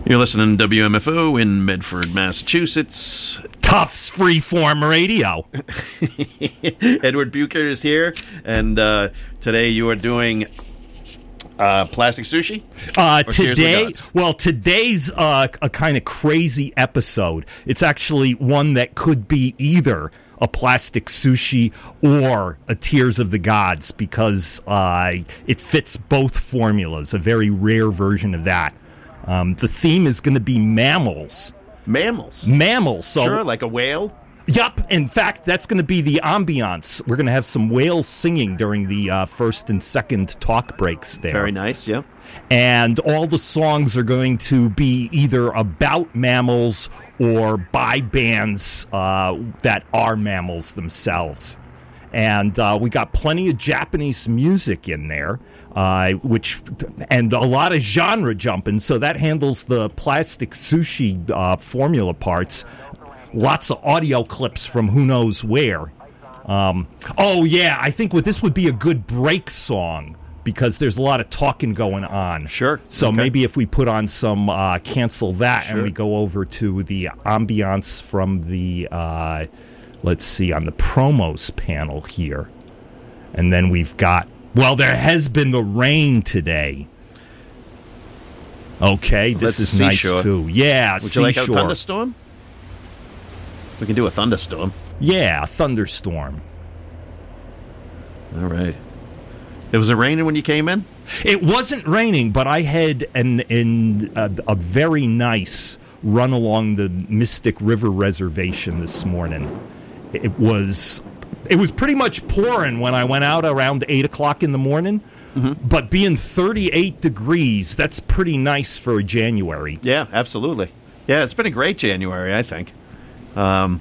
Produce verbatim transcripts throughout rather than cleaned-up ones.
You're listening to W M F O in Medford, Massachusetts. Tufts Freeform Radio. Edward Bucher is here, and uh, today you are doing uh, plastic sushi? Uh, today, well, today's uh, a kind of crazy episode. It's actually one that could be either a plastic sushi or a Tears of the Gods, because uh, it fits both formulas, a very rare version of that. Um, the theme is going to be mammals. Mammals? Mammals. So, sure, like a whale? Yep. In fact, that's going to be the ambiance. We're going to have some whales singing during the uh, first and second talk breaks there. Very nice, yeah. And all the songs are going to be either about mammals or by bands uh, that are mammals themselves. And uh, we got plenty of Japanese music in there, uh, which and a lot of genre jumping. So that handles the plastic sushi uh, formula parts. Lots of audio clips from who knows where. Um, oh yeah, I think what this would be a good break song, because there's a lot of talking going on. Sure. So okay. maybe if we put on some uh, Cancel That, sure, and we go over to the ambiance from the, uh, let's see, on the promos panel here. And then we've got, well, there has been the rain today. Okay, this That's is nice seashore. too. Yeah, Would seashore. you like a thunderstorm? We can do a thunderstorm. Yeah, a thunderstorm. All right. It was it raining when you came in? It wasn't raining, but I had an, an a, a very nice run along the Mystic River Reservation this morning. It was it was pretty much pouring when I went out around eight o'clock in the morning. Mm-hmm. But being thirty-eight degrees, that's pretty nice for January. Yeah, absolutely. Yeah, it's been a great January, I think. Um,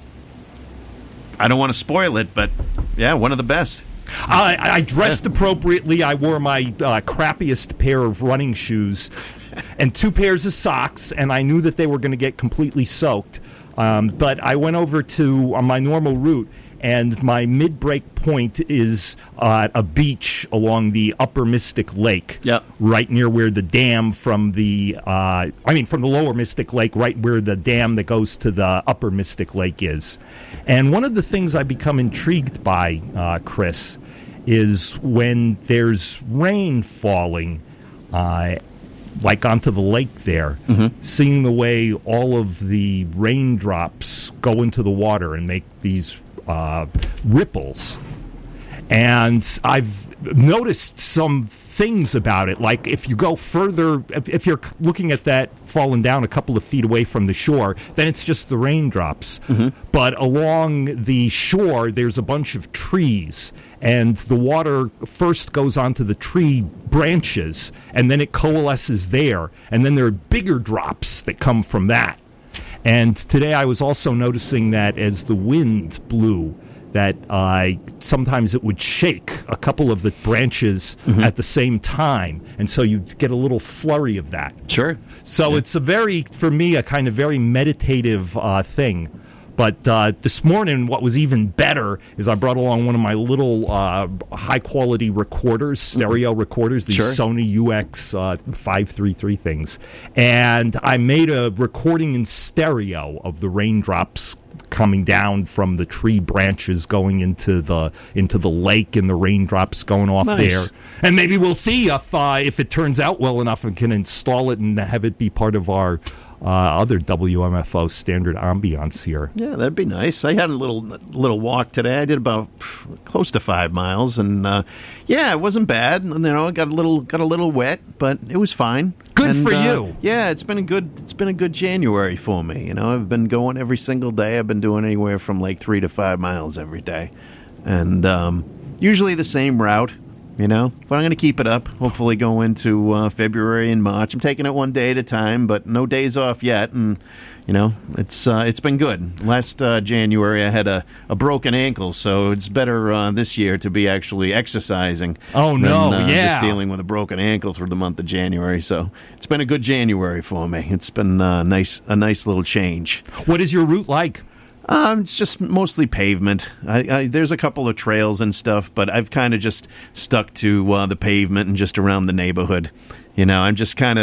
I don't want to spoil it, but yeah, one of the best. I, I dressed yeah. appropriately. I wore my uh, crappiest pair of running shoes and two pairs of socks, and I knew that they were going to get completely soaked. Um, but I went over to uh, my normal route, and my mid-break point is uh, a beach along the Upper Mystic Lake, yep. right near where the dam from the, uh, I mean, from the Lower Mystic Lake, right where the dam that goes to the Upper Mystic Lake is. And one of the things I become intrigued by, uh, Chris, is when there's rain falling, uh, like onto the lake there, mm-hmm. seeing the way all of the raindrops go into the water and make these uh, ripples. And I've noticed some things about it, like if you go further, if, if you're looking at that falling down a couple of feet away from the shore, then it's just the raindrops. Mm-hmm. But along the shore, there's a bunch of trees, and the water first goes onto the tree branches, and then it coalesces there, and then there are bigger drops that come from that. And today I was also noticing that as the wind blew, that uh, sometimes it would shake a couple of the branches mm-hmm. at the same time, and so you get a little flurry of that. Sure. So yeah. It's a very, for me, a kind of very meditative uh, thing. But uh, this morning, what was even better is I brought along one of my little uh, high-quality recorders, stereo mm-hmm. recorders, these sure. Sony U X uh, five thirty-three things. And I made a recording in stereo of the raindrops coming down from the tree branches going into the into the lake, and the raindrops going off nice. there. And maybe we'll see if uh, if it turns out well enough and can install it and have it be part of our uh, other W M F O standard ambiance here. Yeah, that'd be nice. I had a little little walk today. I did about close to five miles, and uh, yeah, it wasn't bad. You know, got a little got a little wet, but it was fine. Good and, for uh, you. Yeah, it's been a good it's been a good January for me. You know, I've been going every single day. I've been doing anywhere from like three to five miles every day, and um, usually the same route. You know, but I'm going to keep it up. Hopefully, go into uh, February and March. I'm taking it one day at a time, but no days off yet. And you know, it's uh, it's been good. Last uh, January, I had a, a broken ankle, so it's better uh, this year to be actually exercising. Oh no, than, uh, yeah, just dealing with a broken ankle through the month of January. So it's been a good January for me. It's been uh, nice, a nice little change. What is your route like? Um, it's just mostly pavement. I, I, there's a couple of trails and stuff, but I've kind of just stuck to uh, the pavement and just around the neighborhood. You know, I'm just kind of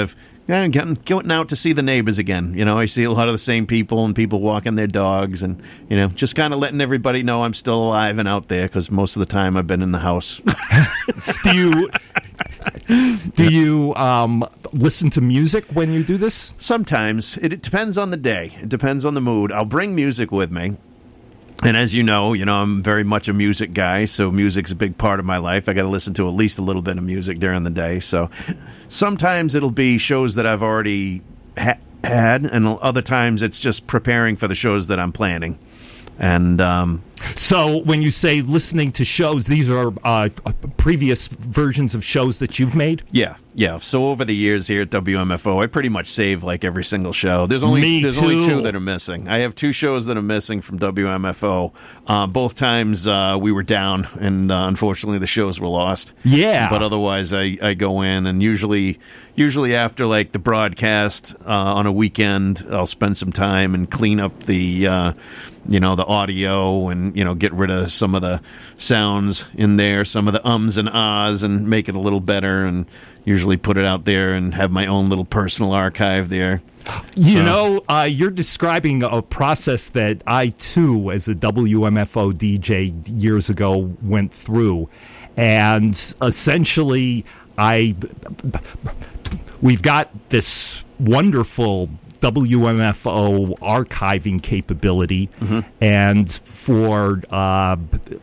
Yeah, getting, getting out to see the neighbors again. You know, I see a lot of the same people and people walking their dogs and, you know, just kind of letting everybody know I'm still alive and out there because most of the time I've been in the house. do you do you um, listen to music when you do this? Sometimes. It, it depends on the day. It depends on the mood. I'll bring music with me. And as you know, you know, I'm very much a music guy, so music's a big part of my life. I got to listen to at least a little bit of music during the day. So sometimes it'll be shows that I've already ha- had, and other times it's just preparing for the shows that I'm planning. And um, so when you say listening to shows, these are uh, previous versions of shows that you've made? Yeah, yeah. So over the years here at W M F O, I pretty much save like every single show. There's only Me there's too. only two that are missing. I have two shows that are missing from W M F O. Uh, both times uh, we were down, and uh, unfortunately the shows were lost. Yeah. But otherwise, I, I go in, and usually usually after like the broadcast uh, on a weekend, I'll spend some time and clean up the uh, you know the audio and you know get rid of some of the sounds in there, some of the ums and ahs, and make it a little better. And usually put it out there and have my own little personal archive there. You So- know, uh, you're describing a process that I, too, as a W M F O D J years ago, went through. And essentially, I we've got this wonderful W M F O archiving capability. Mm-hmm. And for... Uh,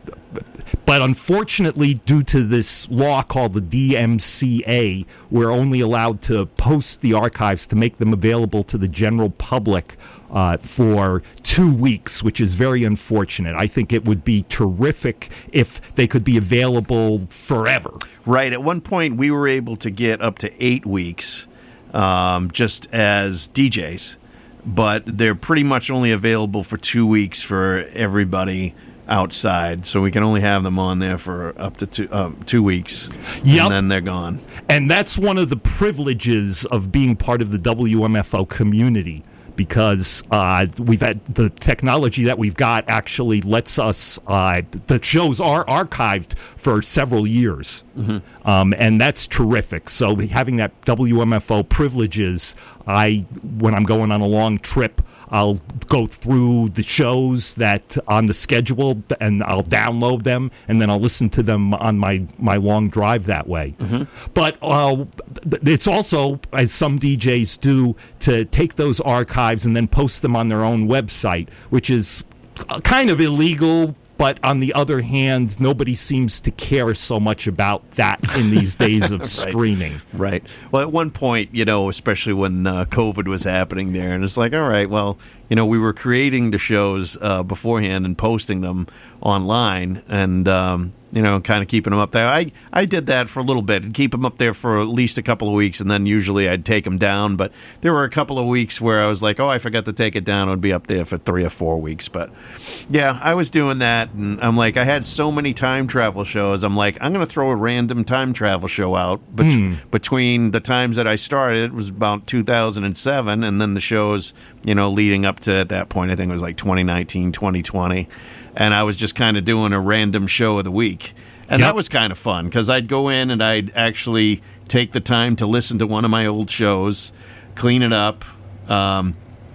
But unfortunately, due to this law called the D M C A, we're only allowed to post the archives to make them available to the general public uh, for two weeks, which is very unfortunate. I think it would be terrific if they could be available forever. Right. At one point, we were able to get up to eight weeks um, just as D Js, but they're pretty much only available for two weeks for everybody outside. So we can only have them on there for up to two, um, two weeks, Yep. and then they're gone. And that's one of the privileges of being part of the W M F O community, because uh, we've had the technology that we've got actually lets us, uh, the shows are archived for several years. Mm-hmm. Um, and that's terrific. So having that W M F O privileges, I, when I'm going on a long trip, I'll go through the shows that on the schedule and I'll download them, and then I'll listen to them on my, my long drive that way. Mm-hmm. But uh, it's also, as some D Js do, to take those archives and then post them on their own website, which is kind of illegal. But on the other hand, nobody seems to care so much about that in these days of Right. streaming. Right. Well, at one point, you know, especially when uh, COVID was happening there, and it's like, all right, well, you know, we were creating the shows uh, beforehand and posting them online, and um, you know, kind of keeping them up there. I, I did that for a little bit, and keep them up there for at least a couple of weeks, and then usually I'd take them down. But there were a couple of weeks where I was like, oh, I forgot to take it down. It would be up there for three or four weeks. But yeah, I was doing that, and I'm like, I had so many time travel shows. I'm like, I'm going to throw a random time travel show out. But Mm. between the times that I started, it was about two thousand seven, and then the shows, you know, leading up to at that point, I think it was like twenty nineteen, twenty twenty. And I was just kind of doing a random show of the week. And Yep. that was kind of fun because I'd go in and I'd actually take the time to listen to one of my old shows, clean it up, um,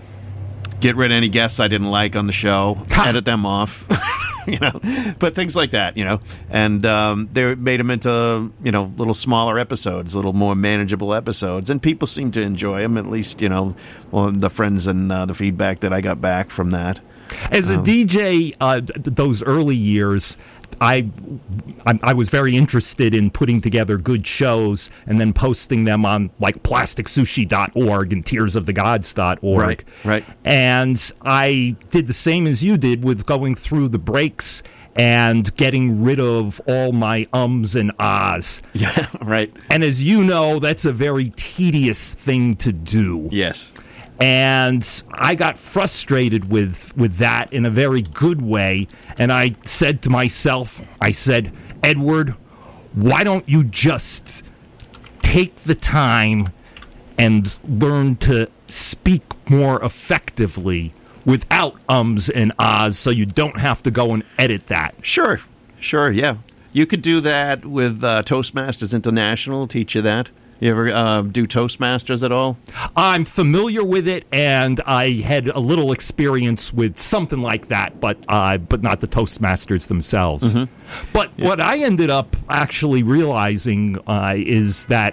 get rid of any guests I didn't like on the show, edit them off, you know, but things like that, you know. And um, they made them into, you know, little smaller episodes, little more manageable episodes. And people seem to enjoy them, at least, you know, well, the friends and uh, the feedback that I got back from that. As a D J, uh, th- those early years, I, I I was very interested in putting together good shows and then posting them on like plastic sushi dot org and tears of the gods dot org. Right, right. And I did the same as you did with going through the breaks and getting rid of all my ums and ahs. Yeah, right. And as you know, that's a very tedious thing to do. Yes. And I got frustrated with, with that in a very good way. And I said to myself, I said, Edward, why don't you just take the time and learn to speak more effectively without ums and ahs so you don't have to go and edit that? Sure, sure, yeah. You could do that with uh, Toastmasters International, teach you that. You ever uh, do Toastmasters at all? I'm familiar with it, and I had a little experience with something like that, but uh, but not the Toastmasters themselves. Mm-hmm. But yeah. What I ended up actually realizing uh, is that,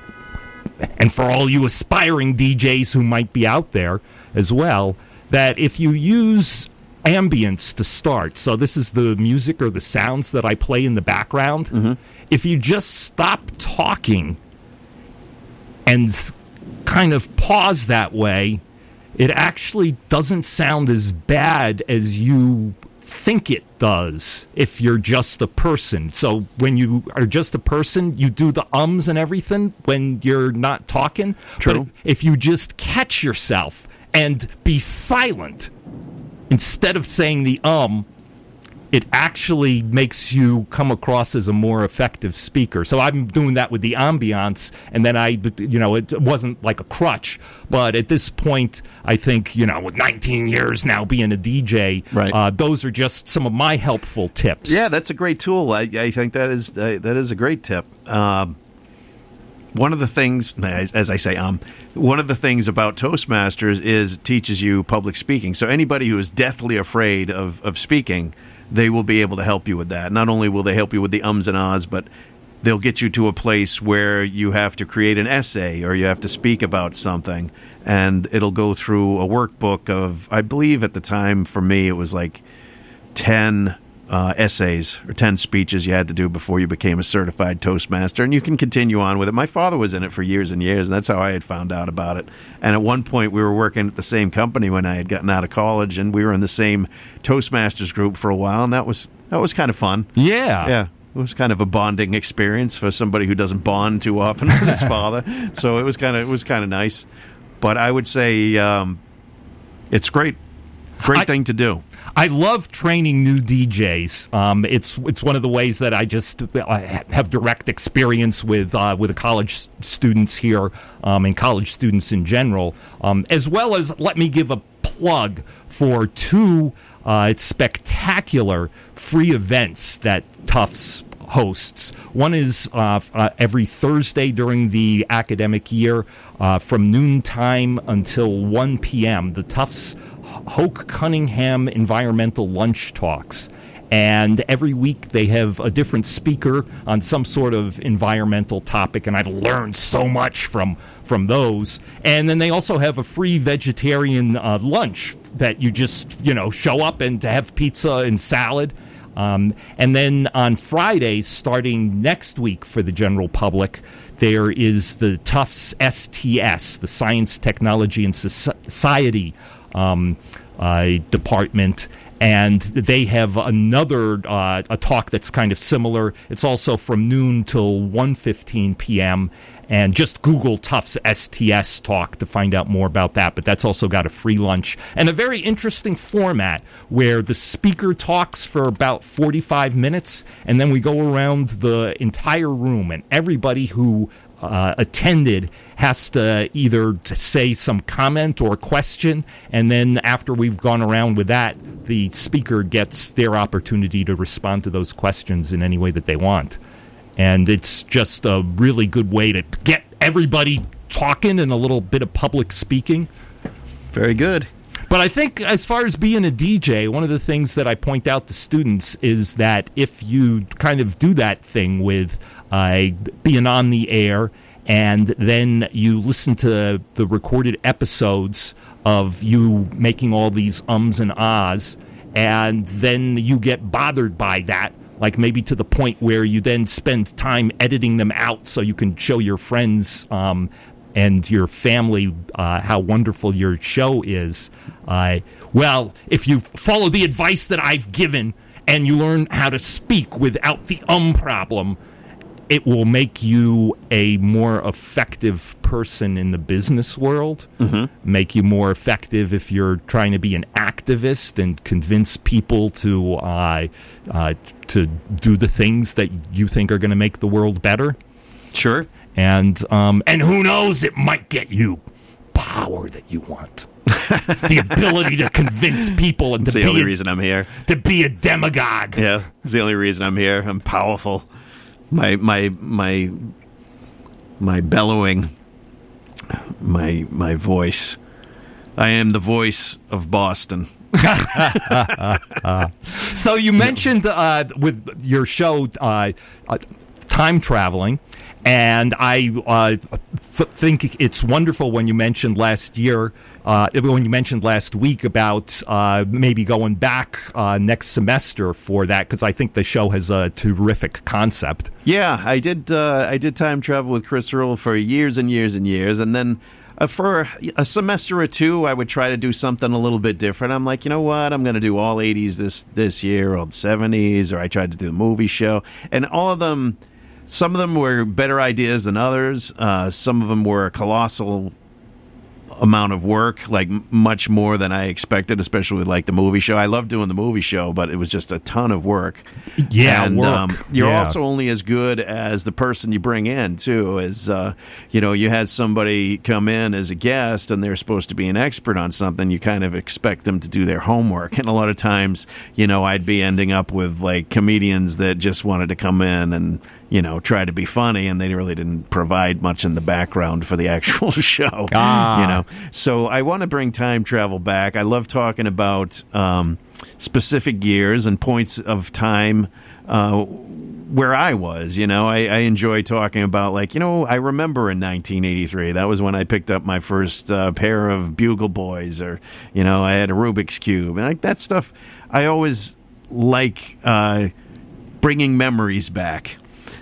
and for all you aspiring D Js who might be out there as well, that if you use ambience to start, so this is the music or the sounds that I play in the background, mm-hmm. if you just stop talking and kind of pause that way, it actually doesn't sound as bad as you think it does if you're just a person. So when you are just a person, you do the ums and everything when you're not talking. True. But if you just catch yourself and be silent instead of saying the um, it actually makes you come across as a more effective speaker. So I'm doing that with the ambiance, and then I, you know, it wasn't like a crutch, but at this point, I think, you know, with nineteen years now being a D J, right. uh, those are just some of my helpful tips. Yeah, that's a great tool. I, I think that is uh, that is a great tip. Um, one of the things, as, as I say, um, one of the things about Toastmasters is it teaches you public speaking. So anybody who is deathly afraid of, of speaking, they will be able to help you with that. Not only will they help you with the ums and ahs, but they'll get you to a place where you have to create an essay or you have to speak about something, and it'll go through a workbook of, I believe at the time for me it was like ten uh, essays or ten speeches you had to do before you became a certified Toastmaster, and you can continue on with it. My father was in it for years and years, and that's how I had found out about it. And at one point we were working at the same company when I had gotten out of college, and we were in the same Toastmasters group for a while, and that was that was kind of fun. Yeah. Yeah. It was kind of a bonding experience for somebody who doesn't bond too often with his father. So it was kind of it was kind of nice. But I would say um, it's great. Great I, thing to do. I love training new D Js. Um, it's it's one of the ways that I just I have direct experience with uh, with the college students here um, and college students in general, um, as well as let me give a plug for two uh, spectacular free events that Tufts hosts. One is uh, uh, every Thursday during the academic year uh, from noontime until one p.m. The Tufts Hoke Cunningham Environmental Lunch Talks. And every week they have a different speaker on some sort of environmental topic, and I've learned so much from from those. And then they also have a free vegetarian uh, lunch that you just, you know, show up and to have pizza and salad. Um, and then on Fridays, starting next week for the general public, there is the Tufts S T S, the Science, Technology, and Society um, uh, department. And they have another uh, a talk that's kind of similar. It's also from noon till one fifteen p.m. And just Google Tufts S T S talk to find out more about that. But that's also got a free lunch and a very interesting format where the speaker talks for about forty-five minutes, and then we go around the entire room, and everybody who Uh, attended has to either to say some comment or question, and then after we've gone around with that, the speaker gets their opportunity to respond to those questions in any way that they want. And it's just a really good way to get everybody talking and a little bit of public speaking. Very good. But I think as far as being a D J, one of the things that I point out to students is that if you kind of do that thing with uh, being on the air, and then you listen to the recorded episodes of you making all these ums and ahs, and then you get bothered by that, like maybe to the point where you then spend time editing them out so you can show your friends um, and your family uh, how wonderful your show is. Uh, well, if you follow the advice that I've given and you learn how to speak without the um problem, it will make you a more effective person in the business world, mm-hmm. make you more effective if you're trying to be an activist and convince people to uh, uh, to do the things that you think are going to make the world better. Sure. And um, and who knows, it might get you power that you want. The ability to convince people and it's to the be only a, reason I'm here. To be a demagogue. Yeah, it's the only reason I'm here. I'm powerful. My my my my bellowing, my my voice. I am the voice of Boston. So you mentioned uh, with your show uh, uh, time traveling, and I uh, th- think it's wonderful when you mentioned last year, uh, when you mentioned last week about uh, maybe going back uh, next semester for that, because I think the show has a terrific concept. Yeah, I did. Uh, I did time travel with Chris Earl for years and years and years, and then. Uh, for a semester or two, I would try to do something a little bit different. I'm like, you know what? I'm going to do all eighties this, this year, or seventies, or I tried to do the movie show. And all of them, some of them were better ideas than others. Uh, some of them were a colossal amount of work, like much more than I expected, especially with like the movie show. I love doing the movie show, but it was just a ton of work. Yeah, and, work. Um, you're yeah. also only as good as the person you bring in, too. As uh, you know, you had somebody come in as a guest, and they're supposed to be an expert on something. You kind of expect them to do their homework, and a lot of times, you know, I'd be ending up with like comedians that just wanted to come in and, you know, try to be funny, and they really didn't provide much in the background for the actual show. Ah. You know, so I want to bring time travel back. I love talking about um, specific years and points of time uh, where I was. You know, I, I enjoy talking about, like, you know, I remember in nineteen eighty-three, that was when I picked up my first uh, pair of Bugle Boys, or, you know, I had a Rubik's Cube, and like that stuff. I always like uh, bringing memories back.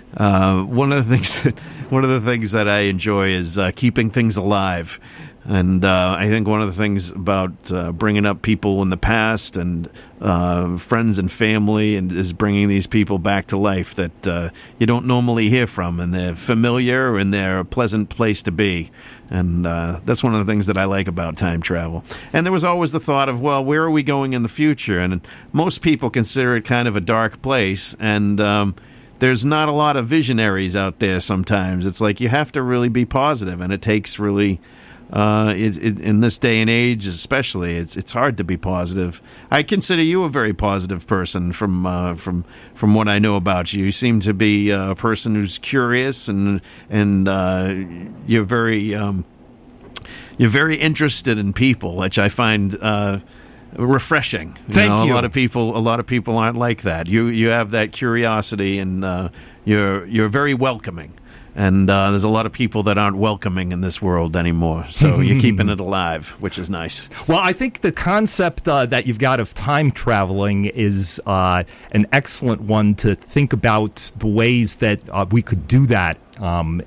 Uh, one of the things that, one of the things that I enjoy is uh, keeping things alive, and uh, I think one of the things about uh, bringing up people in the past and uh, friends and family, and is bringing these people back to life that uh, you don't normally hear from, and they're familiar and they're a pleasant place to be. And uh, that's one of the things that I like about time travel. And there was always the thought of, well, where are we going in the future? And most people consider it kind of a dark place, and um, there's not a lot of visionaries out there sometimes. It's like you have to really be positive, and it takes really, uh, it, it, in this day and age especially, it's it's hard to be positive. I consider you a very positive person from uh, from from what I know about you. You seem to be a person who's curious, and and uh, you're very um, you're very interested in people, which I find uh, refreshing. You Thank know, you. A lot of people, a lot of people aren't like that. You you have that curiosity, and uh, you're you're very welcoming. And uh, there's a lot of people that aren't welcoming in this world anymore. So you're keeping it alive, which is nice. Well, I think the concept uh, that you've got of time traveling is uh, an excellent one to think about the ways that uh, we could do that um,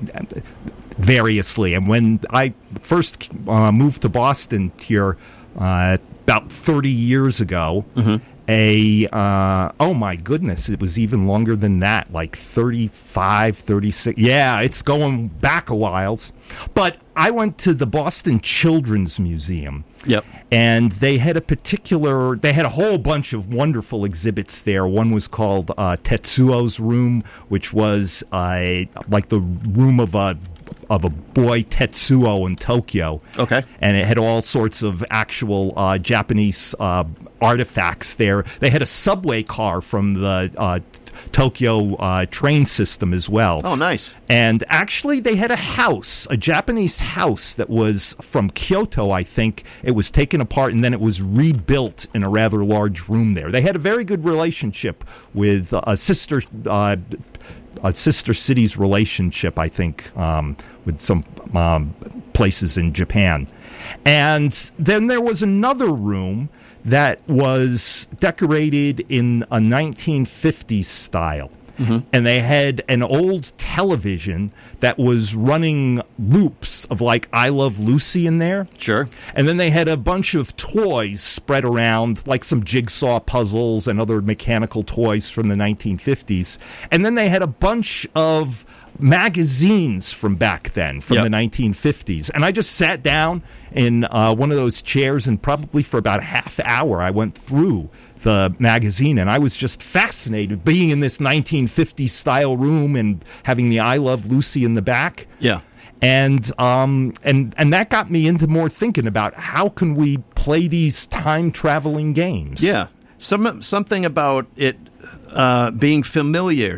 variously. And when I first uh, moved to Boston here uh, about thirty years ago, mm-hmm. a, uh, oh my goodness, it was even longer than that, like thirty-five, thirty-six. Yeah, it's going back a while. But I went to the Boston Children's Museum. Yep. And they had a particular, they had a whole bunch of wonderful exhibits there. One was called uh, Tetsuo's Room, which was uh, like the room of a of a boy Tetsuo in Tokyo. Okay. And it had all sorts of actual uh, Japanese uh, artifacts there. They had a subway car from the uh, Tokyo uh, train system as well. Oh, nice. And actually, they had a house, a Japanese house that was from Kyoto, I think. It was taken apart, and then it was rebuilt in a rather large room there. They had a very good relationship with a sister uh, a sister city's relationship, I think, um, with some um, places in Japan. And then there was another room that was decorated in a nineteen fifties style. Mm-hmm. And they had an old television that was running loops of, like, I Love Lucy in there. Sure. And then they had a bunch of toys spread around, like some jigsaw puzzles and other mechanical toys from the nineteen fifties. And then they had a bunch of magazines from back then, from yep. the nineteen fifties. And I just sat down in uh, one of those chairs, and probably for about a half hour I went through the magazine, and I was just fascinated being in this nineteen fifties style room and having the I Love Lucy in the back. Yeah. And um and and that got me into more thinking about how can we play these time traveling games. Yeah. Some something about it uh, being familiar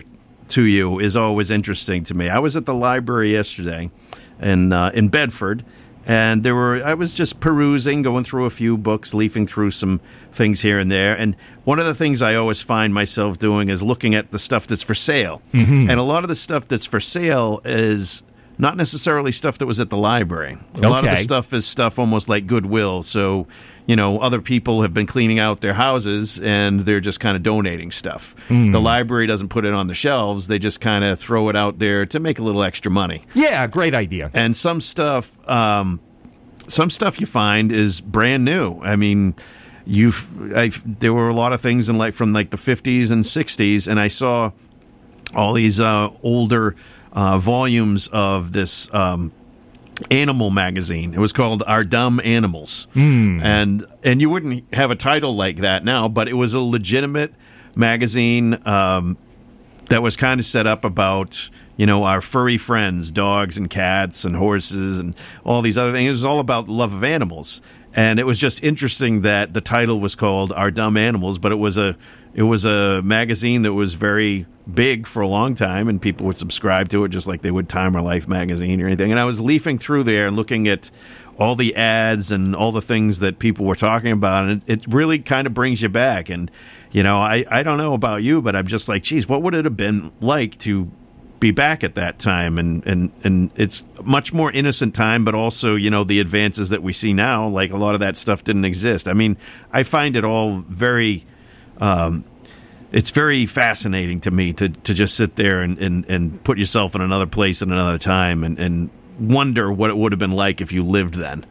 to you is always interesting to me. I was at the library yesterday in uh, in Bedford, and there were I was just perusing, going through a few books, leafing through some things here and there. And one of the things I always find myself doing is looking at the stuff that's for sale. Mm-hmm. And a lot of the stuff that's for sale is not necessarily stuff that was at the library. A okay. lot of the stuff is stuff almost like Goodwill. So, you know, other people have been cleaning out their houses and they're just kind of donating stuff. Mm. The library doesn't put it on the shelves. They just kind of throw it out there to make a little extra money. Yeah, great idea. And some stuff, um, some stuff you find is brand new. I mean, you've I, there were a lot of things in like from like the fifties and sixties, and I saw all these uh, older Uh, volumes of this um, animal magazine. It was called Our Dumb Animals. Mm. And and you wouldn't have a title like that now, but it was a legitimate magazine um, that was kind of set up about, you know, our furry friends, dogs and cats and horses and all these other things. It was all about the love of animals. And it was just interesting that the title was called Our Dumb Animals, but it was a it was a magazine that was very big for a long time, and people would subscribe to it just like they would Time or Life magazine or anything. And I was leafing through there and looking at all the ads and all the things that people were talking about, and it, it really kind of brings you back. And, you know, I, I don't know about you, but I'm just like, geez, what would it have been like to be back at that time? And, and, and it's much more innocent time, but also, you know, the advances that we see now, like a lot of that stuff didn't exist. I mean, I find it all very... Um, it's very fascinating to me to, to just sit there and, and, and put yourself in another place at another time and, and wonder what it would have been like if you lived then.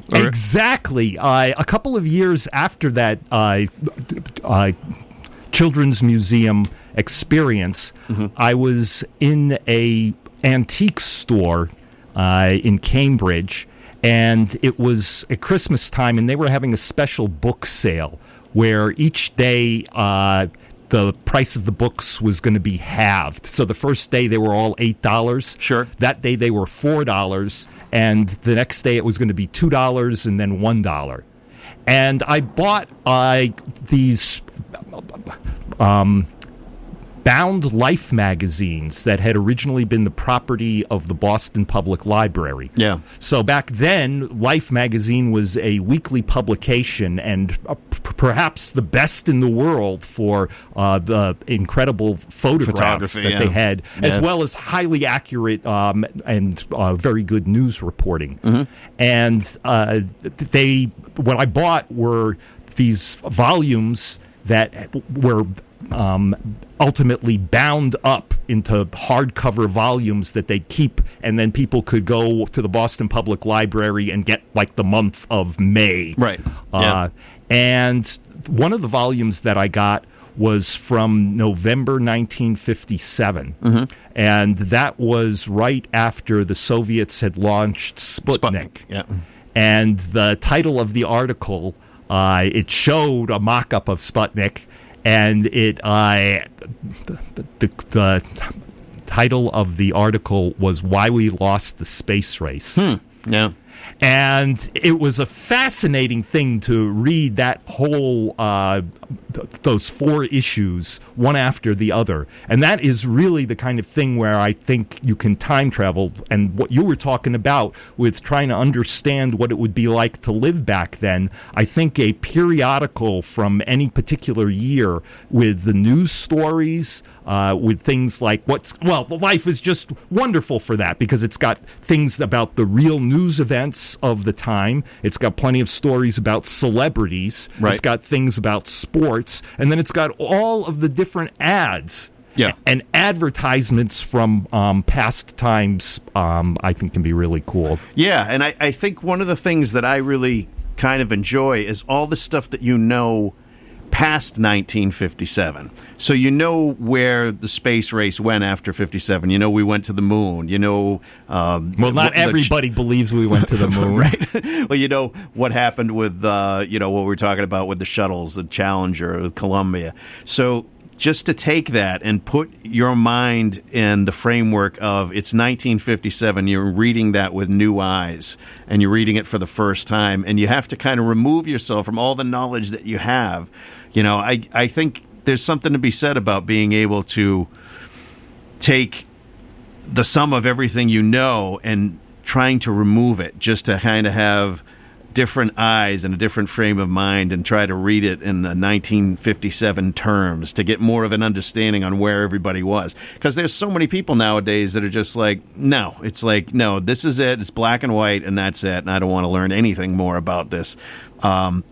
Exactly. Uh, a couple of years after that uh, uh, Children's Museum experience, mm-hmm. I was in a antique store uh, in Cambridge, and it was at Christmas time, and they were having a special book sale where each day uh, the price of the books was going to be halved. So the first day they were all eight dollars. Sure. That day they were four dollars, and the next day it was going to be two dollars and then one dollar. And I bought uh, these um, bound Life magazines that had originally been the property of the Boston Public Library. Yeah. So back then, Life magazine was a weekly publication and uh, p- perhaps the best in the world for uh, the incredible photographs that yeah. they had, yeah. as well as highly accurate um, and uh, very good news reporting. Mm-hmm. And uh, they, what I bought were these volumes that were um, ultimately bound up into hardcover volumes that they'd keep, and then people could go to the Boston Public Library and get like the month of May. Right. Uh, yeah. And one of the volumes that I got was from November nineteen fifty-seven. Mm-hmm. And that was right after the Soviets had launched Sputnik. Sputnik. Yeah. And the title of the article, uh, it showed a mock-up of Sputnik, and it uh, the, the, the title of the article was "Why We Lost the Space Race." Hmm. Yeah. And it was a fascinating thing to read that whole, uh, th- those four issues, one after the other. And that is really the kind of thing where I think you can time travel. And what you were talking about with trying to understand what it would be like to live back then, I think a periodical from any particular year with the news stories, uh, with things like what's, well, Life is just wonderful for that because it's got things about the real news events of the time. It's got plenty of stories about celebrities. Right. It's got things about sports. And then it's got all of the different ads. Yeah. And advertisements from um, past times, um, I think, can be really cool. Yeah, and I, I think one of the things that I really kind of enjoy is all the stuff that you know past nineteen fifty-seven. So you know where the space race went after fifty-seven. You know we went to the moon. You know... Um, well, not everybody ch- believes we went to the moon. Right. Well, you know what happened with, uh, you know, what we were talking about with the shuttles, the Challenger, with Columbia. So just to take that and put your mind in the framework of it's nineteen fifty-seven, you're reading that with new eyes, and you're reading it for the first time, and you have to kind of remove yourself from all the knowledge that you have. You know, I, I think there's something to be said about being able to take the sum of everything you know and trying to remove it just to kind of have different eyes and a different frame of mind and try to read it in the nineteen fifty-seven terms to get more of an understanding on where everybody was. Because there's so many people nowadays that are just like, no, it's like, no, this is it. It's black and white and that's it. And I don't want to learn anything more about this. Um,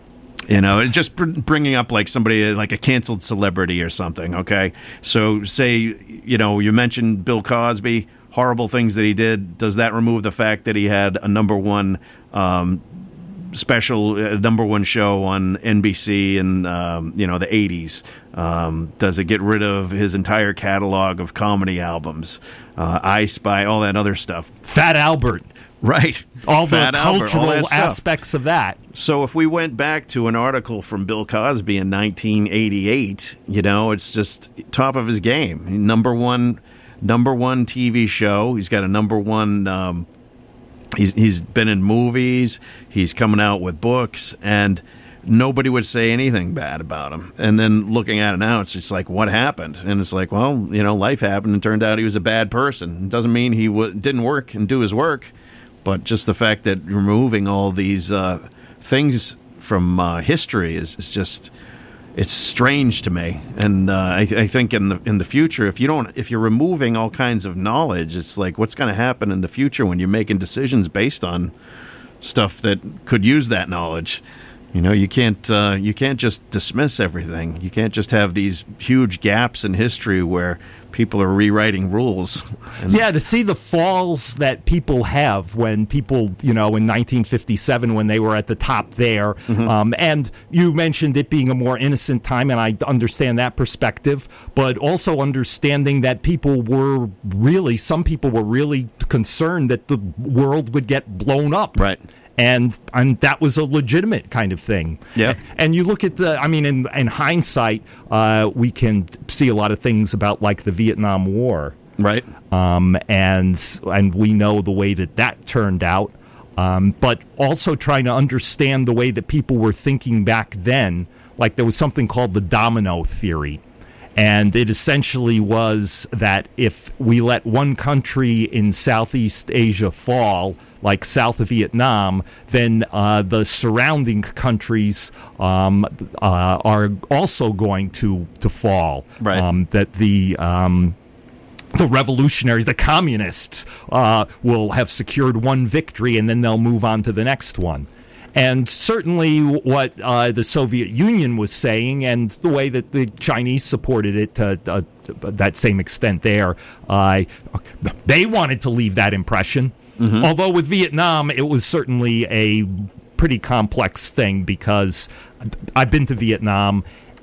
you know, it's just br- bringing up like somebody like a canceled celebrity or something. Okay. So say, you know, you mentioned Bill Cosby, horrible things that he did. Does that remove the fact that he had a number one um, special, uh, number one show on N B C in, um, you know, the eighties? Um, does it get rid of his entire catalog of comedy albums? Uh, I Spy, all that other stuff. Fat Albert. Right. All Fat the Albert, cultural all that stuff. aspects of that. So if we went back to an article from Bill Cosby in nineteen eighty-eight, you know, it's just top of his game. Number one, number one T V show. He's got a number one. Um, he's he's been in movies. He's coming out with books, and nobody would say anything bad about him. And then looking at it now, it's just like, what happened? And it's like, well, you know, life happened, and turned out he was a bad person. It doesn't mean he w- didn't work and do his work, but just the fact that removing all these uh, things from uh, history is, is just, it's strange to me. And uh, I, I think in the in the future, if you don't, if you're removing all kinds of knowledge, it's like, what's going to happen in the future when you're making decisions based on stuff that could use that knowledge? You know, you can't uh, you can't just dismiss everything. You can't just have these huge gaps in history where people are rewriting rules. And yeah, to see the falls that people have when people, you know, in nineteen fifty-seven when they were at the top there. Mm-hmm. Um, and you mentioned it being a more innocent time, and I understand that perspective, but also understanding that people were really, some people were really concerned that the world would get blown up. Right. And and that was a legitimate kind of thing. Yeah. And you look at the, I mean, in, in hindsight, uh, we can see a lot of things about like the Vietnam War. Right. Um, and and we know the way that that turned out. Um, but also trying to understand the way that people were thinking back then. Like there was something called the domino theory. And it essentially was that if we let one country in Southeast Asia fall, like South Vietnam, then uh, the surrounding countries um, uh, are also going to, to fall. Right. Um, that the... Um, The revolutionaries, the communists, uh, will have secured one victory, and then they'll move on to the next one. And certainly what uh, the Soviet Union was saying, and the way that the Chinese supported it to, uh, to that same extent there, uh, they wanted to leave that impression. Mm-hmm. Although with Vietnam, it was certainly a pretty complex thing, because I've been to Vietnam,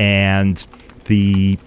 and the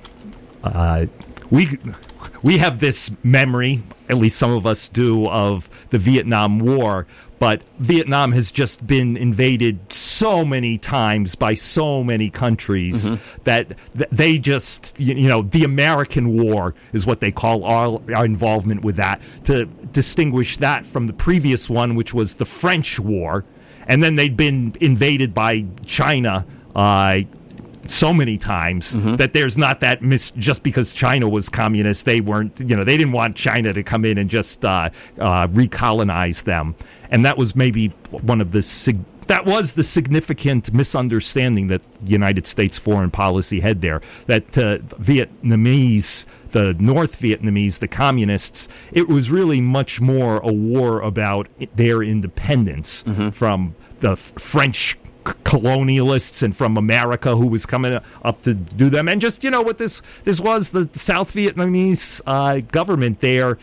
uh, we... We have this memory, at least some of us do, of the Vietnam War, but Vietnam has just been invaded so many times by so many countries mm-hmm. that th- they just, you, you know, the American War is what they call our, our involvement with that, to distinguish that from the previous one, which was the French War, and then they'd been invaded by China uh so many times mm-hmm. that there's not that mis- just because China was communist, they weren't, you know, they didn't want China to come in and just uh, uh, recolonize them. And that was maybe one of the, sig- that was the significant misunderstanding that the United States foreign policy had there, that uh, Vietnamese, the North Vietnamese, the communists, it was really much more a war about their independence mm-hmm. from the French colonialists and from America who was coming up to do them. And just, you know, what this this was, the South Vietnamese uh, government there,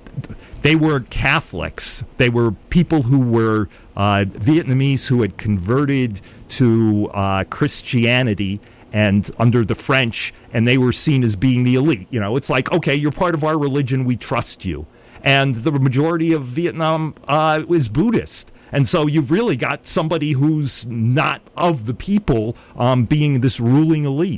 they were Catholics. They were people who were uh, Vietnamese who had converted to uh, Christianity and under the French, and they were seen as being the elite. You know, it's like, okay, you're part of our religion, we trust you. And the majority of Vietnam uh, is Buddhist. And so you've really got somebody who's not of the people um, being this ruling elite.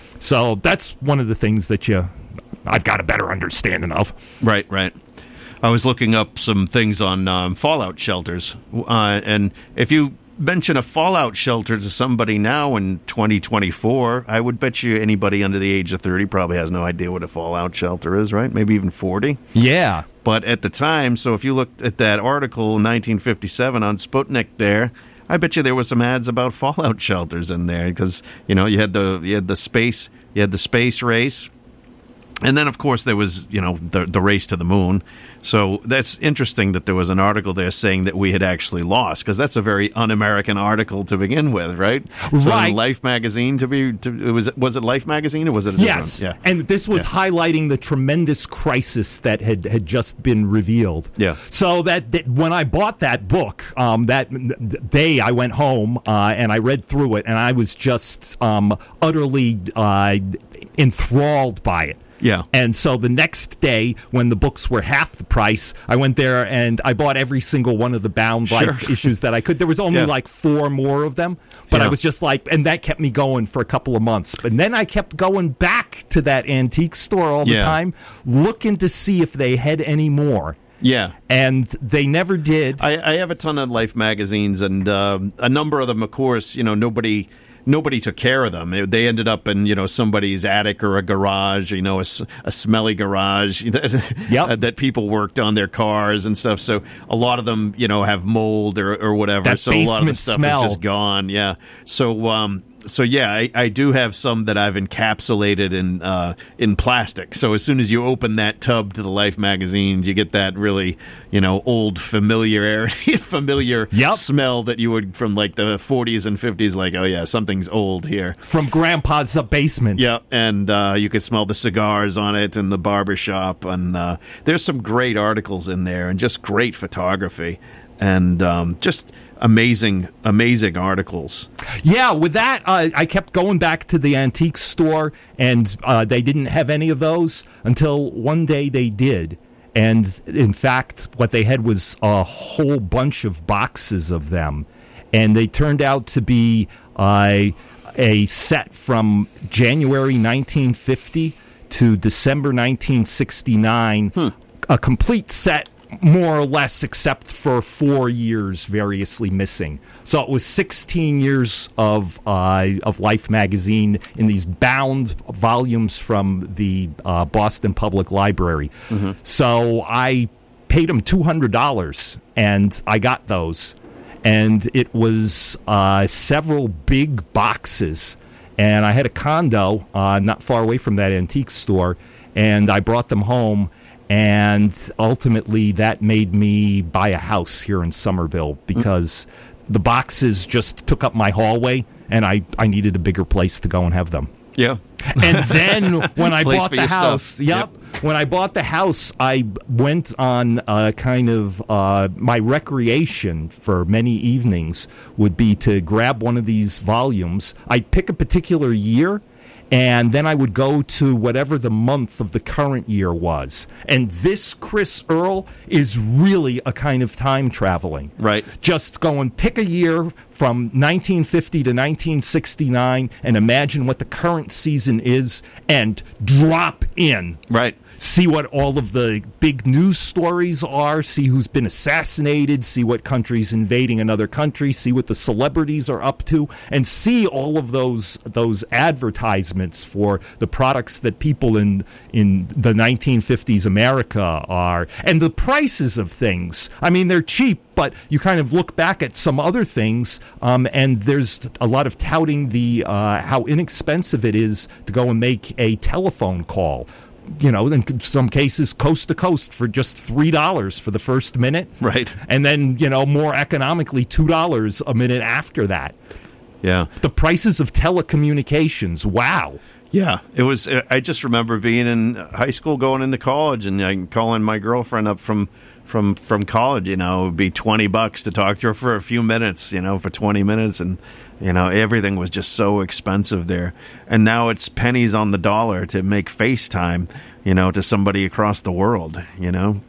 So that's one of the things that you, I've got a better understanding of. Right, right. I was looking up some things on um, fallout shelters. Uh, and if you mention a fallout shelter to somebody now in twenty twenty-four, I would bet you anybody under the age of thirty probably has no idea what a fallout shelter is, right? Maybe even forty. Yeah. But at the time, so if you looked at that article in nineteen fifty-seven on Sputnik there, I bet you there was some ads about fallout shelters in there because, you know, you had the you had the space you had the space race. And then, of course, there was, you know, the, the race to the moon. So that's interesting that there was an article there saying that we had actually lost, because that's a very un-American article to begin with, right? Right. So Life magazine to be to, was it was it Life magazine or was it a yes. different? Yeah. And this was yeah. highlighting the tremendous crisis that had, had just been revealed. Yeah. So that, that when I bought that book, um, that day I went home uh, and I read through it, and I was just um, utterly uh, enthralled by it. Yeah. And so the next day, when the books were half the price, I went there and I bought every single one of the Bound Life Sure. issues that I could. There was only Yeah. like four more of them, but Yeah. I was just like, and that kept me going for a couple of months. But then I kept going back to that antique store all the Yeah. time, looking to see if they had any more. Yeah. And they never did. I, I have a ton of Life magazines, and um, a number of them, of course, you know, nobody nobody took care of them. They ended up in, you know, somebody's attic or a garage, you know, a, s- a smelly garage that, Yep. that people worked on their cars and stuff. So a lot of them, you know, have mold or, or whatever. That so a lot of the basement stuff smell. is just gone. Yeah. So, um, So yeah, I, I do have some that I've encapsulated in uh, in plastic. So as soon as you open that tub to the Life magazines, you get that really, you know, old familiarity, familiar Yep. smell that you would from like the forties and fifties. Like, oh yeah, something's old here. From Grandpa's basement. Yeah, and uh, you could smell the cigars on it and the barber shop. And uh, there's some great articles in there and just great photography and um, just amazing, amazing articles. Yeah, with that, uh, I kept going back to the antique store, and uh, they didn't have any of those until one day they did. And in fact, what they had was a whole bunch of boxes of them, and they turned out to be uh, a set from January nineteen fifty to December nineteen sixty-nine, hmm. a complete set, more or less, except for four years variously missing. So it was sixteen years of uh, of Life magazine in these bound volumes from the uh, Boston Public Library. Mm-hmm. So I paid them two hundred dollars, and I got those. And it was uh, several big boxes. And I had a condo uh, not far away from that antique store, and I brought them home. And ultimately, that made me buy a house here in Somerville because mm. the boxes just took up my hallway, and I, I needed a bigger place to go and have them. Yeah. And then when I Place bought for the your house, stuff. yep, Yep. when I bought the house, I went on uh, kind of uh, my recreation for many evenings would be to grab one of these volumes. I'd pick a particular year, and then I would go to whatever the month of the current year was. And this, Chris Earl, is really a kind of time traveling. Right. Just go and pick a year from nineteen fifty to nineteen sixty-nine and imagine what the current season is and drop in. Right. See what all of the big news stories are, see who's been assassinated, see what country's invading another country, see what the celebrities are up to, and see all of those those advertisements for the products that people in in the nineteen fifties America are, and the prices of things. I mean, they're cheap, but you kind of look back at some other things, um, and there's a lot of touting the uh, how inexpensive it is to go and make a telephone call. You know, in some cases, coast to coast for just three dollars for the first minute. Right. And then, you know, more economically, two dollars a minute after that. Yeah. The prices of telecommunications, wow. Yeah, it was. I just remember being in high school, going into college, and I calling my girlfriend up from from from college. You know, it would be twenty bucks to talk to her for a few minutes. You know, for twenty minutes, and you know, everything was just so expensive there. And now it's pennies on the dollar to make FaceTime. You know, to somebody across the world. You know.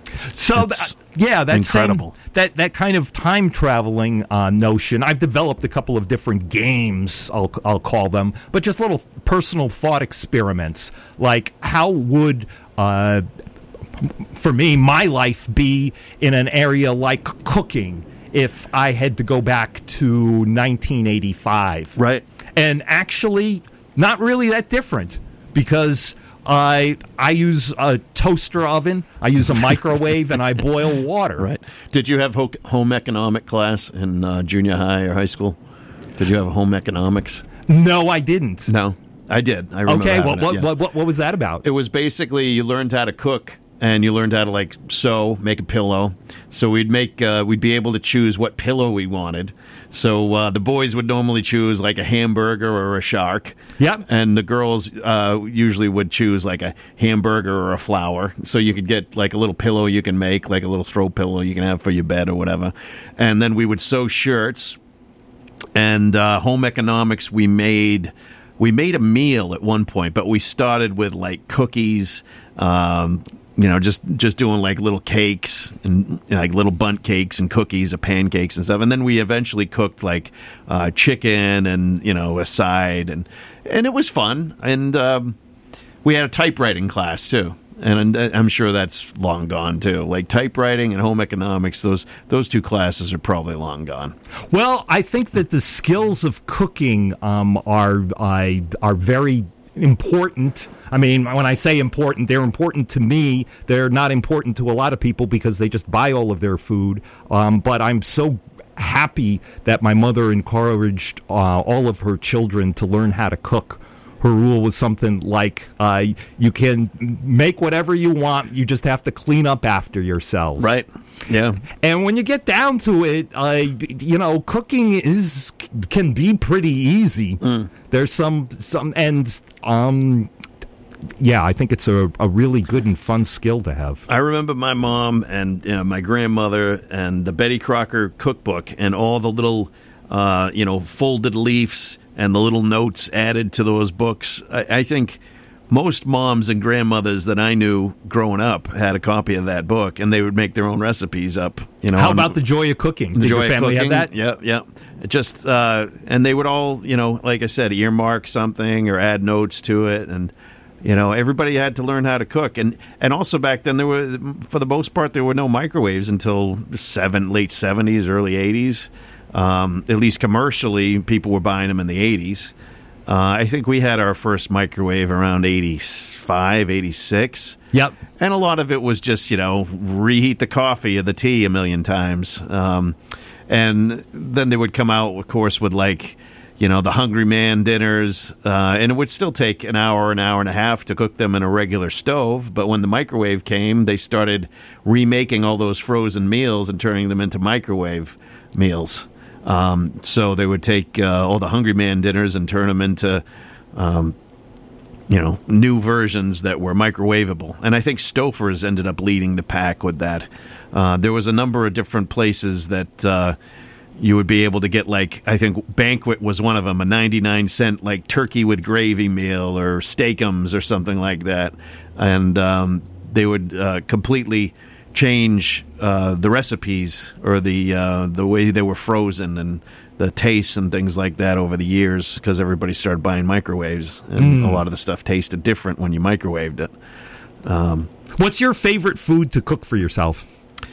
So, th- yeah, that's incredible. Same, that that kind of time traveling uh, notion. I've developed a couple of different games, I'll I'll call them, but just little personal thought experiments. Like, how would, uh, for me, my life be in an area like cooking? if I had to go back to nineteen eighty-five. Right. And actually, not really that different, because I I use a toaster oven, I use a microwave, and I boil water. Right. Did you have ho- home economic class in uh, junior high or high school? Did you have home economics? No, I didn't. No, I did. I remember. Okay, well, it, what, yeah. what, what, what was that about? It was basically you learned how to cook and you learned how to like sew, make a pillow. So we'd make uh, we'd be able to choose what pillow we wanted. So uh, the boys would normally choose like a hamburger or a shark. Yep. And the girls uh, usually would choose like a hamburger or a flower. So you could get like a little pillow you can make, like a little throw pillow you can have for your bed or whatever. And then we would sew shirts. And uh, home economics, we made we made a meal at one point, but we started with like cookies. Um, You know, just, just doing like little cakes and like little bundt cakes and cookies or pancakes and stuff. And then we eventually cooked like uh, chicken and, you know, a side. And, and it was fun. And um, we had a typewriting class, too. And I'm sure that's long gone, too. Like typewriting and home economics, those those two classes are probably long gone. Well, I think that the skills of cooking um, are, uh, are very important. I mean, when I say important, they're important to me. They're not important to a lot of people because they just buy all of their food. Um, but I'm so happy that my mother encouraged uh, all of her children to learn how to cook. Her rule was something like, uh, you can make whatever you want, you just have to clean up after yourselves. Right. Yeah. And when you get down to it, uh, you know, cooking is can be pretty easy. Mm. There's some, some and, um, yeah, I think it's a, a really good and fun skill to have. I remember my mom and you know, my grandmother and the Betty Crocker cookbook and all the little, uh, you know, folded leaves and the little notes added to those books. I, I think most moms and grandmothers that I knew growing up had a copy of that book, and they would make their own recipes up. You know, how about the Joy of Cooking? The Did Joy your family of Cooking? have that? Yeah, yeah. It just uh, and they would all, you know, like I said, earmark something or add notes to it, and you know, everybody had to learn how to cook, and and also back then there were, for the most part, there were no microwaves until the seven late seventies, early eighties. Um, at least commercially, people were buying them in the eighties. Uh, I think we had our first microwave around eighty-five, eighty-six. Yep. And a lot of it was just, you know, reheat the coffee or the tea a million times. Um, and then they would come out, of course, with like, you know, the Hungry Man dinners. Uh, and it would still take an hour, an hour and a half to cook them in a regular stove. But when the microwave came, they started remaking all those frozen meals and turning them into microwave meals. Um, so they would take uh, all the Hungry Man dinners and turn them into, um, you know, new versions that were microwavable. And I think Stouffer's ended up leading the pack with that. Uh, there was a number of different places that uh, you would be able to get, like, I think Banquet was one of them, a ninety-nine cent, like, turkey with gravy meal or Steakums or something like that. And um, they would uh, completely change uh, the recipes or the uh, the way they were frozen and the tastes and things like that over the years because everybody started buying microwaves and mm. a lot of the stuff tasted different when you microwaved it. Um, What's your favorite food to cook for yourself?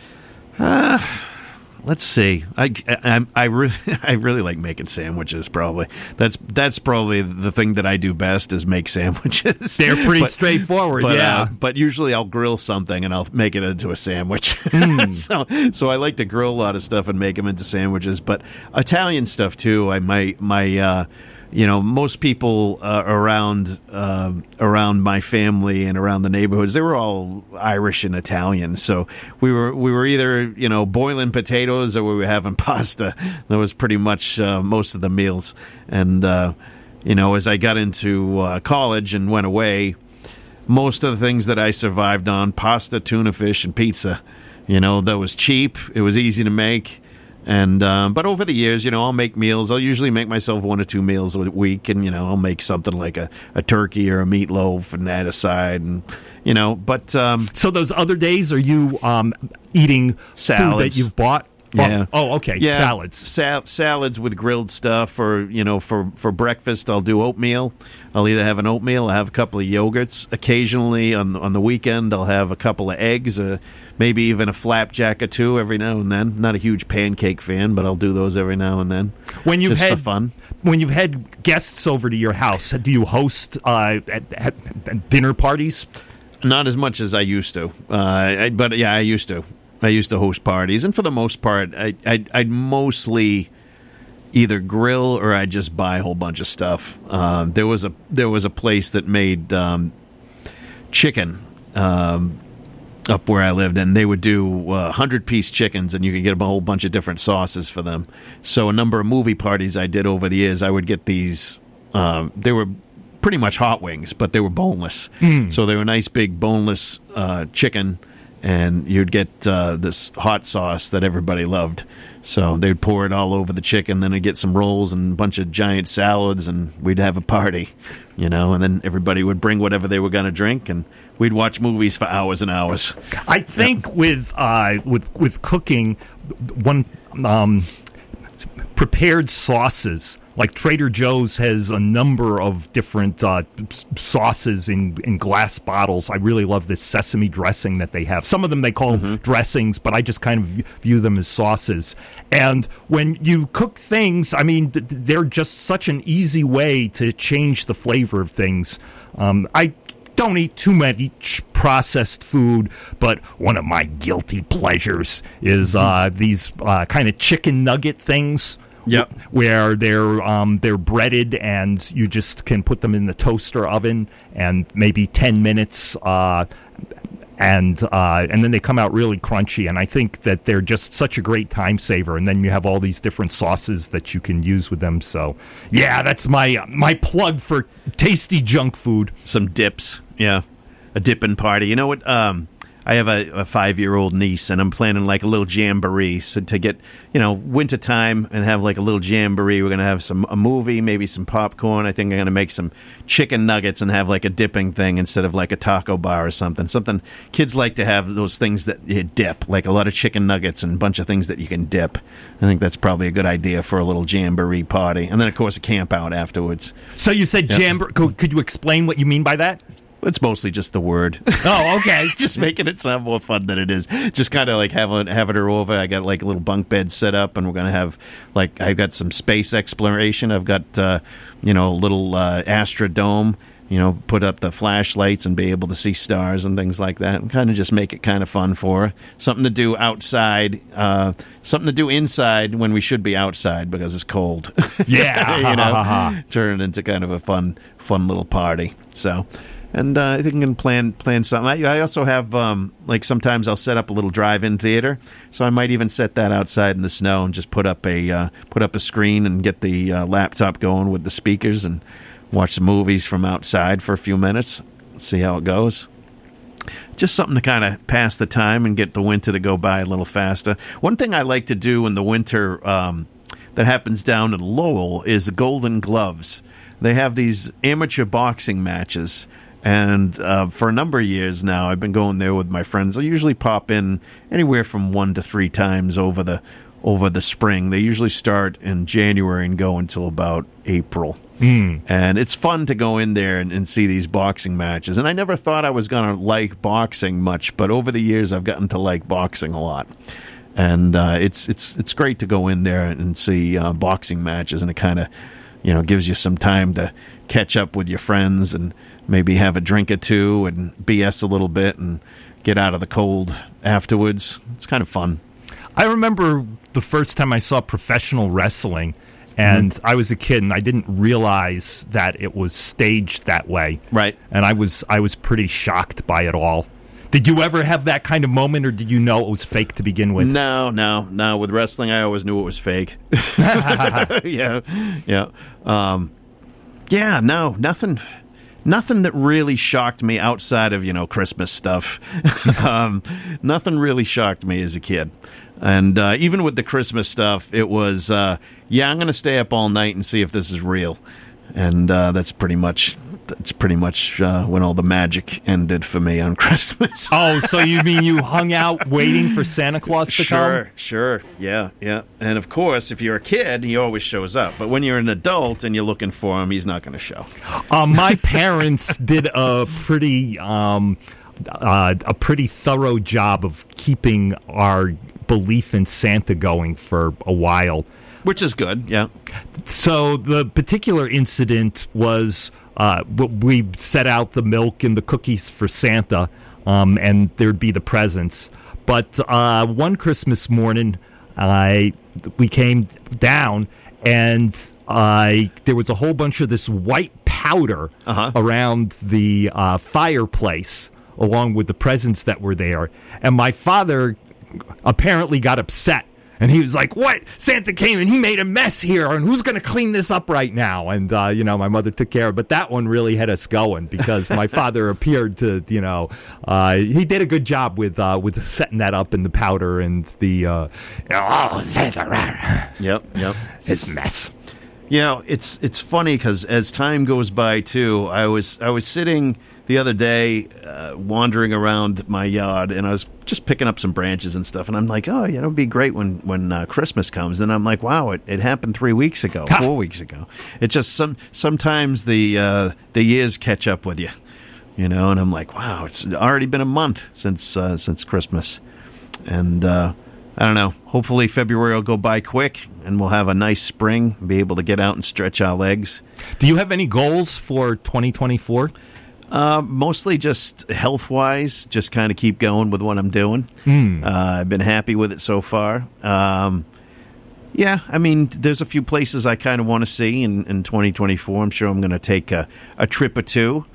Uh, let's see. I, I, I, really, I really like making sandwiches, probably. That's that's probably the thing that I do best is make sandwiches. They're pretty but, straightforward, but, yeah. Uh, but usually I'll grill something and I'll make it into a sandwich. Mm. so so I like to grill a lot of stuff and make them into sandwiches. But Italian stuff, too. I my my uh, you know, most people uh, around uh, around my family and around the neighborhoods, they were all Irish and Italian. So we were we were either, you know, boiling potatoes or we were having pasta. That was pretty much uh, most of the meals. And, uh, you know, as I got into uh, college and went away, most of the things that I survived on, pasta, tuna fish, and pizza. You know, that was cheap. It was easy to make. And um, but over the years, you know, I'll make meals. I'll usually make myself one or two meals a week, and you know, I'll make something like a, a turkey or a meatloaf and that aside, and you know. But um, so those other days, are you um, eating salads food that you've bought? Yeah. Oh, oh, okay. Yeah. Salads. Sa- salads with grilled stuff, or you know, for, for breakfast, I'll do oatmeal. I'll either have an oatmeal, I'll have a couple of yogurts. Occasionally, on on the weekend, I'll have a couple of eggs, uh, maybe even a flapjack or two every now and then. Not a huge pancake fan, but I'll do those every now and then. When you've just had for fun. When you've had guests over to your house, do you host uh, at, at, at dinner parties? Not as much as I used to, uh, I, but yeah, I used to. I used to host parties, and for the most part, I, I, I'd mostly either grill or I'd just buy a whole bunch of stuff. Uh, there was a there was a place that made um, chicken um, up where I lived, and they would do uh, hundred-piece chickens, and you could get a whole bunch of different sauces for them. So a number of movie parties I did over the years, I would get these. Uh, they were pretty much hot wings, but they were boneless. Mm. So they were nice, big, boneless uh, chicken. And you'd get uh, this hot sauce that everybody loved. So they'd pour it all over the chicken, then I'd get some rolls and a bunch of giant salads, and we'd have a party, you know, and then everybody would bring whatever they were going to drink, and we'd watch movies for hours and hours. I think yep. with, uh, with, with cooking, one um, prepared sauces, like Trader Joe's has a number of different uh, sauces in, in glass bottles. I really love this sesame dressing that they have. Some of them they call mm-hmm. dressings, but I just kind of view them as sauces. And when you cook things, I mean, they're just such an easy way to change the flavor of things. Um, I don't eat too much processed food, but one of my guilty pleasures is uh, these uh, kind of chicken nugget things. Yep. Where they're um, they're breaded, and you just can put them in the toaster oven, and maybe ten minutes, uh, and uh, and then they come out really crunchy. And I think that they're just such a great time saver. And then you have all these different sauces that you can use with them. So yeah, that's my my plug for tasty junk food. Some dips, yeah, a dipping party. You know what? Um, I have a, a five-year-old niece, and I'm planning like a little jamboree so to get, you know, wintertime and have like a little jamboree. We're going to have some a movie, maybe some popcorn. I think I'm going to make some chicken nuggets and have like a dipping thing instead of like a taco bar or something. Something kids like to have, those things that you dip, like a lot of chicken nuggets and a bunch of things that you can dip. I think that's probably a good idea for a little jamboree party. And then, of course, a camp out afterwards. So you said yep. jamboree. Could, could you explain what you mean by that? It's mostly just the word. Oh, okay. Just making it sound more fun than it is. Just kind of like having having her over. I got like a little bunk bed set up, and we're gonna have like I've got some space exploration. I've got uh, you know a little uh, Astrodome. You know, put up the flashlights and be able to see stars and things like that, and kind of just make it kind of fun for her. Something to do outside. Uh, something to do inside when we should be outside because it's cold. Yeah, you know, turn it into kind of a fun, fun little party. So. And uh, I think I can plan plan something. I, I also have, um, like, sometimes I'll set up a little drive-in theater, so I might even set that outside in the snow and just put up a uh, put up a screen and get the uh, laptop going with the speakers and watch some movies from outside for a few minutes, see how it goes. Just something to kind of pass the time and get the winter to go by a little faster. One thing I like to do in the winter um, that happens down in Lowell is the Golden Gloves. They have these amateur boxing matches. And uh, for a number of years now, I've been going there with my friends. I usually pop in anywhere from one to three times over the over the spring. They usually start in January and go until about April. Mm. And it's fun to go in there and, and see these boxing matches. And I never thought I was going to like boxing much, but over the years, I've gotten to like boxing a lot. And uh, it's it's it's great to go in there and see uh, boxing matches, and it kind of you know gives you some time to catch up with your friends and maybe have a drink or two and B S a little bit and get out of the cold afterwards. It's kind of fun. I remember the first time I saw professional wrestling, and mm-hmm. I was a kid, and I didn't realize that it was staged that way. Right. And I was I was pretty shocked by it all. Did you ever have that kind of moment, or did you know it was fake to begin with? No, no, no. With wrestling, I always knew it was fake. yeah, yeah. Um, yeah, no, nothing... Nothing that really shocked me outside of, you know, Christmas stuff. um, nothing really shocked me as a kid. And uh, even with the Christmas stuff, it was, uh, yeah, I'm going to stay up all night and see if this is real. And uh, that's pretty much that's pretty much uh, when all the magic ended for me on Christmas. Oh, so you mean you hung out waiting for Santa Claus to sure, come? Sure, yeah, yeah. And of course, if you're a kid, he always shows up. But when you're an adult and you're looking for him, he's not going to show. Um, my parents did a pretty um, uh, a pretty thorough job of keeping our belief in Santa going for a while. Which is good, yeah. So the particular incident was uh, we set out the milk and the cookies for Santa, um, and there'd be the presents. But uh, one Christmas morning, I we came down, and I there was a whole bunch of this white powder uh-huh. around the uh, fireplace, along with the presents that were there. And my father apparently got upset. And he was like, what? Santa came and he made a mess here, and who's going to clean this up right now? And, uh, you know, my mother took care of it. But that one really had us going because my father appeared to, you know, uh, he did a good job with uh, with setting that up and the powder and the, uh, oh, Santa. Yep, yep. His mess. You know, it's it's funny because as time goes by, too, I was I was sitting the other day uh, wandering around my yard, and I was just picking up some branches and stuff, and I'm like, oh, yeah, it'll be great when, when uh, Christmas comes. And I'm like, wow, it, it happened three weeks ago, four weeks ago. It just, some sometimes the uh, the years catch up with you, you know, and I'm like, wow, it's already been a month since, uh, since Christmas. And uh, I don't know, hopefully February will go by quick, and we'll have a nice spring, be able to get out and stretch our legs. Do you have any goals for twenty twenty-four? Uh, mostly just health-wise, just kind of keep going with what I'm doing. Mm. Uh, I've been happy with it so far. Um, yeah, I mean, there's a few places I kind of want to see in, in twenty twenty-four. I'm sure I'm going to take a, a trip or two.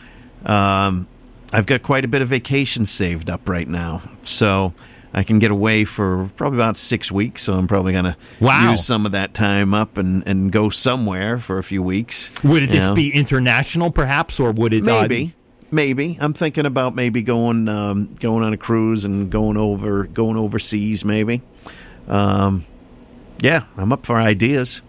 Um, I've got quite a bit of vacation saved up right now, so I can get away for probably about six weeks. So I'm probably going to wow. use some of that time up and, and go somewhere for a few weeks. Would it you just know? be international, perhaps, or would it maybe? Uh, Maybe. I'm thinking about maybe going um, going on a cruise and going over going overseas. Maybe. Um, yeah, I'm up for ideas.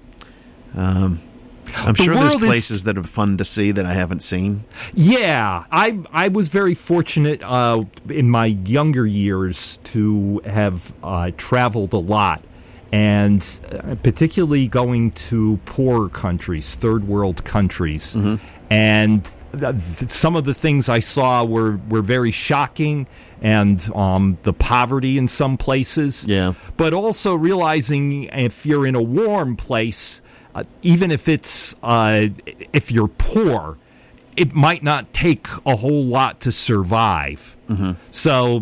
Um, I'm the sure there's world places is, that are fun to see that I haven't seen. Yeah, I I was very fortunate uh, in my younger years to have uh, traveled a lot, and uh, particularly going to poorer countries, third world countries. Mm-hmm. And th- some of the things I saw were, were very shocking, and um, the poverty in some places. Yeah. But also realizing if you're in a warm place, uh, even if it's uh, if you're poor, it might not take a whole lot to survive. Mm-hmm. So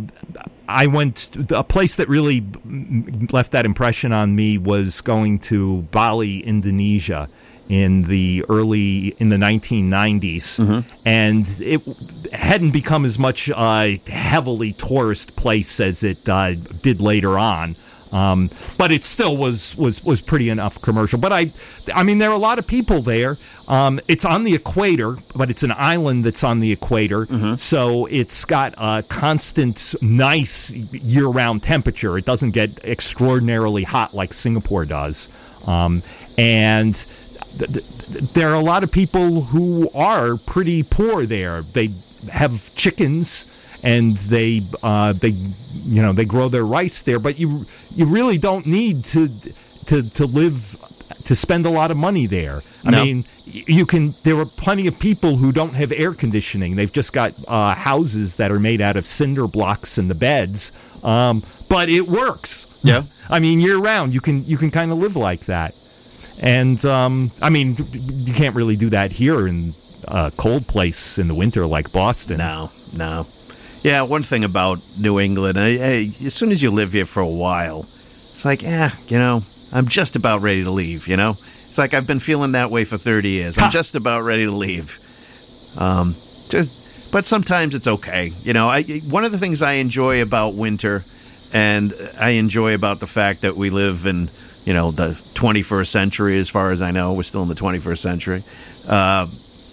I went, a place that really left that impression on me was going to Bali, Indonesia, in the early, in the nineteen nineties, mm-hmm. and it hadn't become as much a heavily tourist place as it uh, did later on. Um, but it still was, was, was pretty enough commercial. But I, I mean, there are a lot of people there. Um, it's on the equator, but it's an island that's on the equator. Mm-hmm. So it's got a constant, nice year-round temperature. It doesn't get extraordinarily hot like Singapore does. Um, and th- th- there are a lot of people who are pretty poor there. They have chickens, and they uh, they you know they grow their rice there, but you you really don't need to to to live to spend a lot of money there. I No. mean, you can. There are plenty of people who don't have air conditioning. They've just got uh, houses that are made out of cinder blocks in the beds, um, but it works. Yeah. I mean, year round, you can you can kind of live like that. And um, I mean, you can't really do that here in a cold place in the winter like Boston. No, no. Yeah, one thing about New England, I, I, as soon as you live here for a while, it's like, eh, you know, I'm just about ready to leave, you know? It's like I've been feeling that way for thirty years. I'm just about ready to leave. Um, just, but sometimes it's okay. You know, I, one of the things I enjoy about winter, and I enjoy about the fact that we live in, you know, the twenty-first century, as far as I know, we're still in the twenty-first century, uh,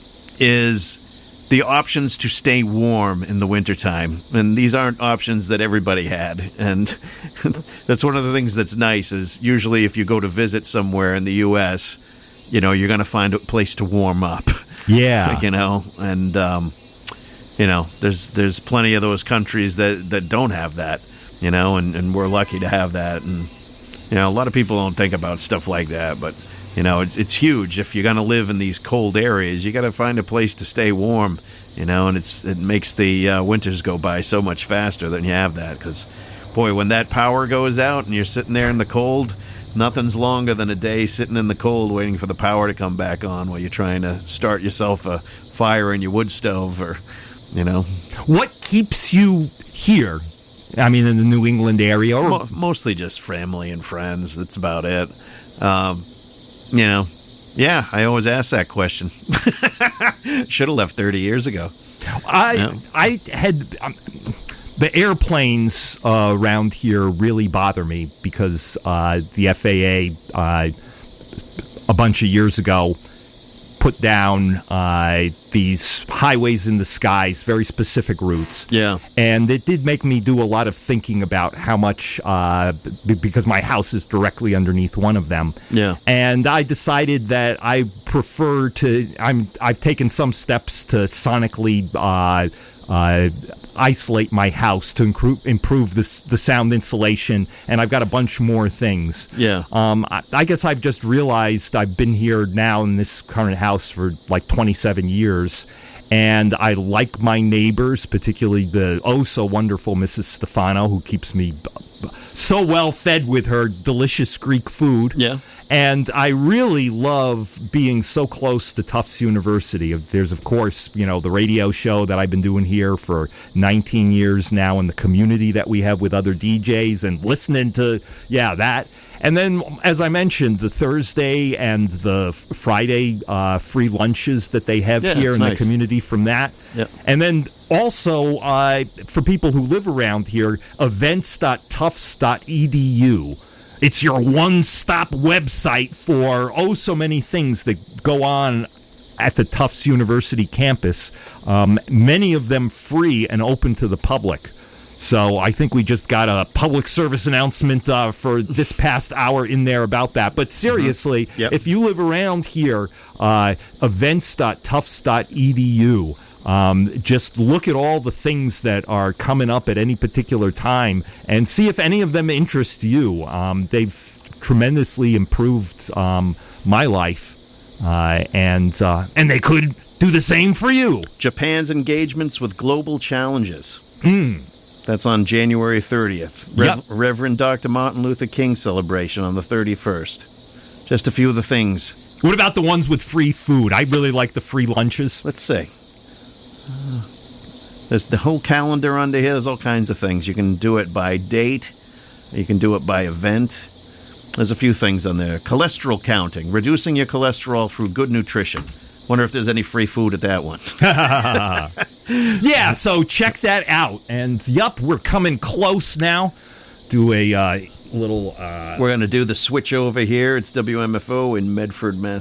is the options to stay warm in the wintertime. And these aren't options that everybody had. And that's one of the things that's nice is usually if you go to visit somewhere in the U S, you know, you're going to find a place to warm up. Yeah. You know, and, um, you know, there's there's plenty of those countries that, that don't have that, you know, and, and we're lucky to have that. And, you know, a lot of people don't think about stuff like that, but, you know, it's it's huge. If you're going to live in these cold areas, you got to find a place to stay warm, you know, and it's it makes the uh, winters go by so much faster than you have that. Because, boy, when that power goes out and you're sitting there in the cold, nothing's longer than a day sitting in the cold waiting for the power to come back on while you're trying to start yourself a fire in your wood stove or, you know. What keeps you here? I mean, in the New England area? Or- Mo- mostly just family and friends. That's about it. Um You know, yeah, I always ask that question. Should have left thirty years ago. I Yeah. I had um, the airplanes uh, around here really bother me because uh, the F A A uh, a bunch of years ago put down uh, these highways in the skies, very specific routes. Yeah. And it did make me do a lot of thinking about how much, uh, b- because my house is directly underneath one of them. Yeah. And I decided that I prefer to, I'm, I've taken some steps to sonically uh, uh, isolate my house to incru- improve this, the sound insulation, and I've got a bunch more things. Yeah. Um, I, I guess I've just realized I've been here now in this current house for like twenty-seven years, and I like my neighbors, particularly the oh so wonderful Missus Stefano, who keeps me b- b- so well fed with her delicious Greek food. Yeah. And I really love being so close to Tufts University. There's, of course, you know, the radio show that I've been doing here for nineteen years now, and the community that we have with other D Js and listening to, yeah, that. And then, as I mentioned, the Thursday and the f- Friday uh, free lunches that they have Yeah, here it's in nice. the community from that. Yep. And then also, uh, for people who live around here, events dot tufts dot e d u. It's your one-stop website for oh so many things that go on at the Tufts University campus, um, many of them free and open to the public. So I think we just got a public service announcement uh, for this past hour in there about that. But seriously, Mm-hmm. Yep. if you live around here, uh, events dot tufts dot e d u. Um, just look at all the things that are coming up at any particular time and see if any of them interest you. Um, they've tremendously improved um, my life, uh, and uh, and they could do the same for you. Japan's engagements with global challenges. That's on January thirtieth. Rev- Yep. Reverend Doctor Martin Luther King celebration on the thirty-first. Just a few of the things. What about the ones with free food? I really like the free lunches. Let's see. Uh, there's the whole calendar under here. There's all kinds of things. You can do it by date. You can do it by event. There's a few things on there. Cholesterol counting. Reducing your cholesterol through good nutrition. Wonder if there's any free food at that one. Yeah, so check that out. And yup, we're coming close now. Do a uh, little... Uh, We're going to do the switch over here. It's W M F O in Medford, Massachusetts.